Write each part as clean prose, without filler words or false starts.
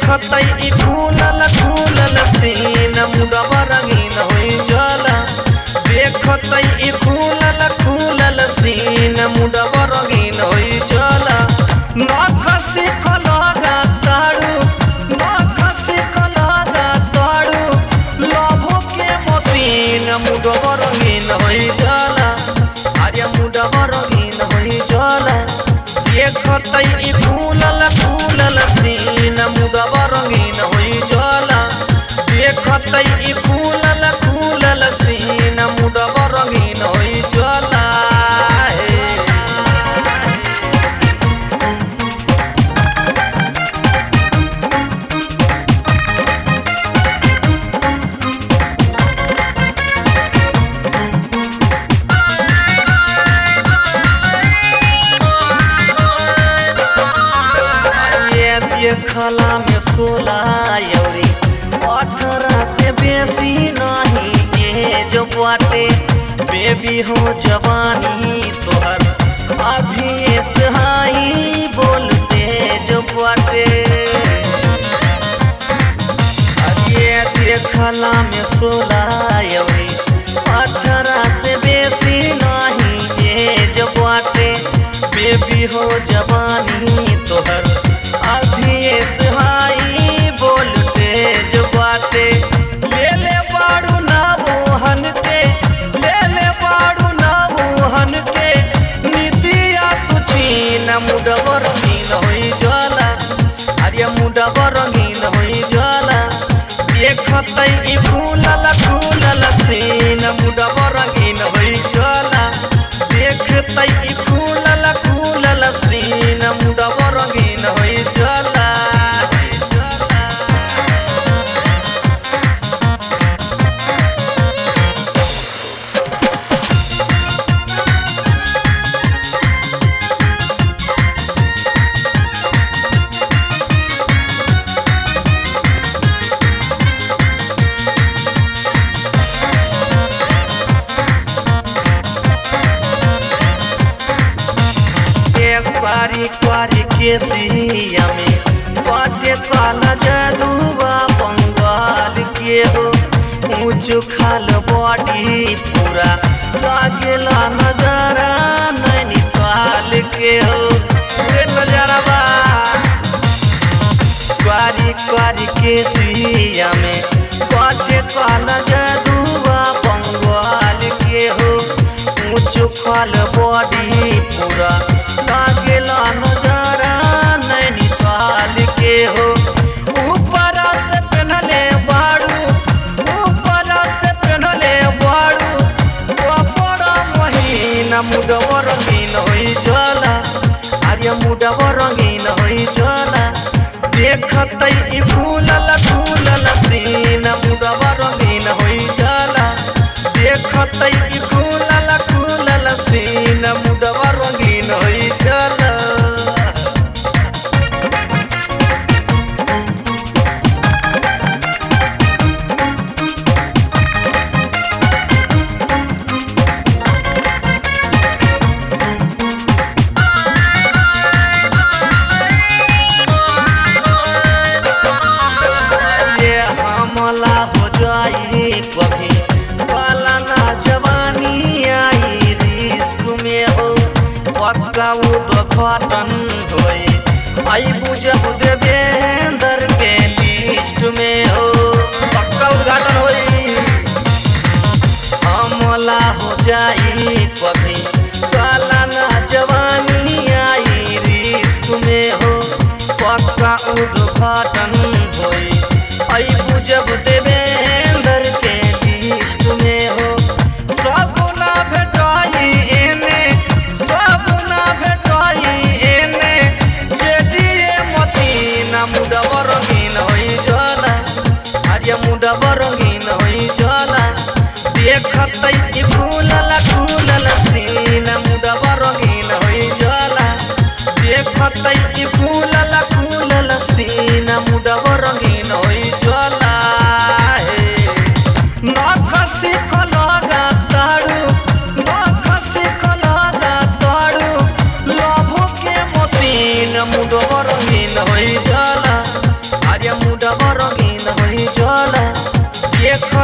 देखतै ई फूलल फूलल सीन मुडवा रंगीन होई जाला। देखतै ई फूलल फूलल सीन मुडवा रंगीन होई जाला। नख सिखलगा तारू नख सिखलगा तारू लभो के मसीन मुडवा रंगीन होई जाला। अरे मुडवा रंगीन होई जाला। देखतै ई फूलल फूलल सीन मुडवा रंगीन होई जाला। देखतै ई फूलल फूलल सीन मुडवा रंगीन होई जाला। देखला में 16 अउरी 18 से बेसी नहीं एज बाटे। बेबी हो जवानी तोहर अभी से हाई बोलते जो बाटे। अरे देखला में 16 अउरी 18 से बेसी नहीं एज बाटे। बेबी हो जवानी तोहर अभी हाई बोलते जो बाटे। ले ले बाड़ू ना मोहन के ले ले बाड़ू ना मोहन के नितिया तू छीन मुडवा रंगीन होई जाला। अरे मुडवा रंगीन होई जाला। देखतै ई फूलल फूलल सीन मुडवा रंगीन होई जाला। देखतै ई फूलल फूलल सीन मुडवा रंगीन होई जाला। क्वारी क्वारी के सिया में बाटे काला जादूबा बंगाल के हो। ऊंच खाल बॉडी पूरा लागेला नजारा नैनीताल के हो। नजारा बा क्वारी क्वारी के सिया में बाटे काला जादूबा बंगाल के हो। ऊंच खाल बॉडी पूरा लागेला नजारा नैनीताल के हो। ऊपर से पहनले बाड़ू ऊपर से पहनले बाड़ू कपड़ा महीना मुडवा रंगीन होई जाला। अरे मुडवा रंगीन होई जाला। देखतै ई फूलल फूलल सीन मुडवा रंगीन होई जाला। देखतै ई फूलल फूलल सीन मुडवा रंगीन होई जाला। ये हमला हो जाई कभी वाला ना जवानी आई रिस्क में हो। पक्का उद्घाटन होए आई बुझब देवेंद्र के लिस्ट में हो। पक्का उद्घाटन होई हमला हो जाई कभी वाला ना जवानी आई रिस्क में हो। पक्का उद्घाटन होई आई बुझब देवेंद्र के लिस्ट में हो। सब ना भेटाई एने सब ना भेटाई एने जेडीए मतीना मुडवा रंगीन होई जाला। अरे मुडवा रंगीन होई जाला। देखतै ई फूलल फूलल सीन मुडवा रंगीन होई जाला। देखतै ई फूलल फूलल सीन मुडवा रंगीन होई जाला।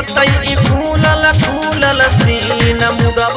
होतई ई फूलल फूलल सीन मुड़ा